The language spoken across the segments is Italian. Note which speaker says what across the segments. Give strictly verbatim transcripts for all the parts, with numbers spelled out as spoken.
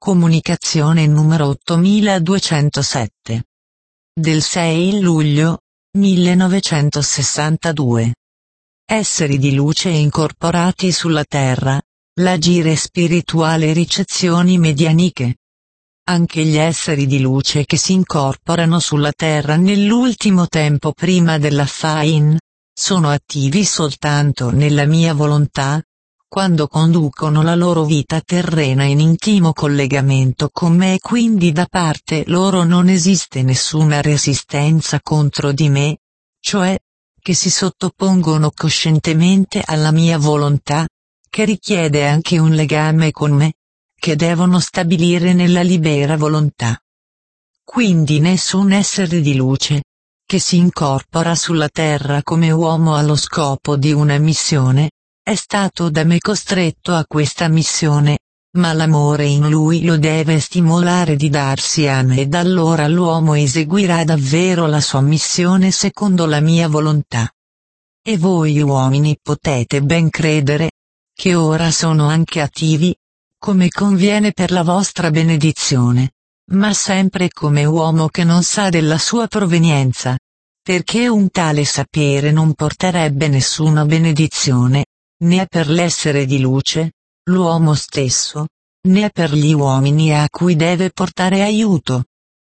Speaker 1: Comunicazione numero ottomiladuecentosette. Del sei luglio millenovecentosessantadue. Esseri di luce incorporati sulla Terra, l'agire spirituale ricezioni medianiche. Anche gli esseri di luce che si incorporano sulla Terra nell'ultimo tempo prima della Fain, sono attivi soltanto nella mia volontà, quando conducono la loro vita terrena in intimo collegamento con me e quindi da parte loro non esiste nessuna resistenza contro di me, cioè, che si sottopongono coscientemente alla mia volontà, che richiede anche un legame con me, che devono stabilire nella libera volontà. Quindi nessun essere di luce, che si incorpora sulla Terra come uomo allo scopo di una missione, è stato da me costretto a questa missione, ma l'amore in lui lo deve stimolare di darsi a me ed allora l'uomo eseguirà davvero la sua missione secondo la mia volontà. E voi uomini potete ben credere, che ora sono anche attivi, come conviene per la vostra benedizione, ma sempre come uomo che non sa della sua provenienza, perché un tale sapere non porterebbe nessuna benedizione, né per l'essere di luce, l'uomo stesso, né per gli uomini a cui deve portare aiuto.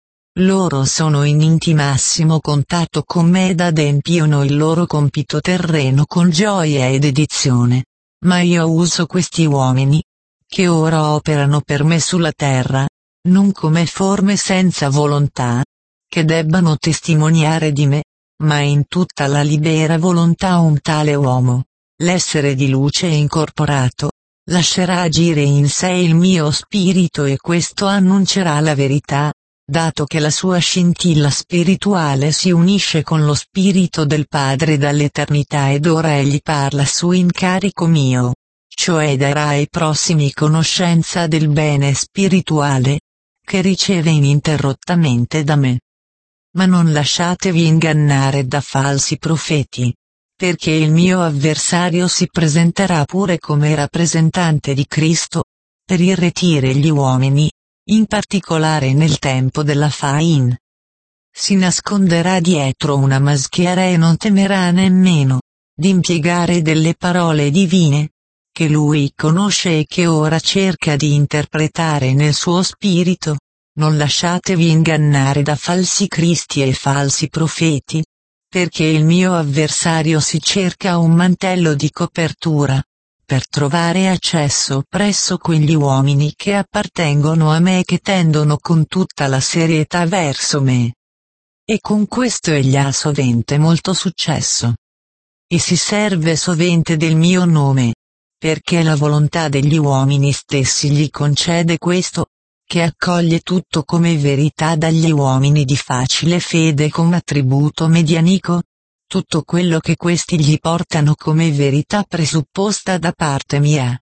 Speaker 1: Loro sono in intimissimo contatto con me ed adempiono il loro compito terreno con gioia e dedizione, ma io uso questi uomini, che ora operano per me sulla terra, non come forme senza volontà, che debbano testimoniare di me, ma in tutta la libera volontà un tale uomo, l'essere di luce incorporato, lascerà agire in sé il mio spirito e questo annuncerà la verità, dato che la sua scintilla spirituale si unisce con lo spirito del Padre dall'eternità ed ora egli parla su incarico mio, cioè darà ai prossimi conoscenza del bene spirituale, che riceve ininterrottamente da me. Ma non lasciatevi ingannare da falsi profeti, perché il mio avversario si presenterà pure come rappresentante di Cristo, per irretire gli uomini, in particolare nel tempo della Fain. Si nasconderà dietro una maschera e non temerà nemmeno di impiegare delle parole divine, che lui conosce e che ora cerca di interpretare nel suo spirito. Non lasciatevi ingannare da falsi cristi e falsi profeti, perché il mio avversario si cerca un mantello di copertura, per trovare accesso presso quegli uomini che appartengono a me e che tendono con tutta la serietà verso me. E con questo egli ha sovente molto successo. E si serve sovente del mio nome, perché la volontà degli uomini stessi gli concede questo, che accoglie tutto come verità dagli uomini di facile fede come attributo medianico, tutto quello che questi gli portano come verità presupposta da parte mia.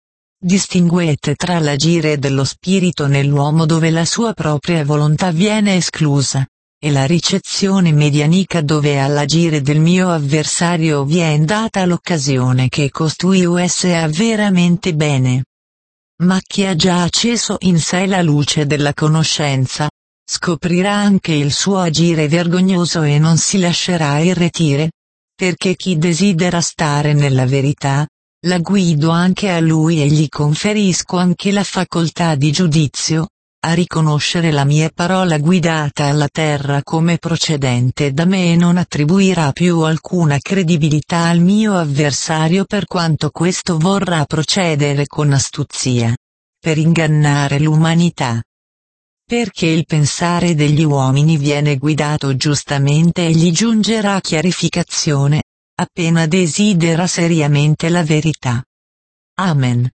Speaker 1: Distinguete tra l'agire dello spirito nell'uomo dove la sua propria volontà viene esclusa, e la ricezione medianica dove all'agire del mio avversario viene data l'occasione che costui sia veramente bene. Ma chi ha già acceso in sé la luce della conoscenza, scoprirà anche il suo agire vergognoso e non si lascerà irretire, perché chi desidera stare nella verità, la guido anche a lui e gli conferisco anche la facoltà di giudizio, a riconoscere la mia parola guidata alla terra come procedente da me e non attribuirà più alcuna credibilità al mio avversario per quanto questo vorrà procedere con astuzia, per ingannare l'umanità. Perché il pensare degli uomini viene guidato giustamente e gli giungerà chiarificazione, appena desidera seriamente la verità. Amen.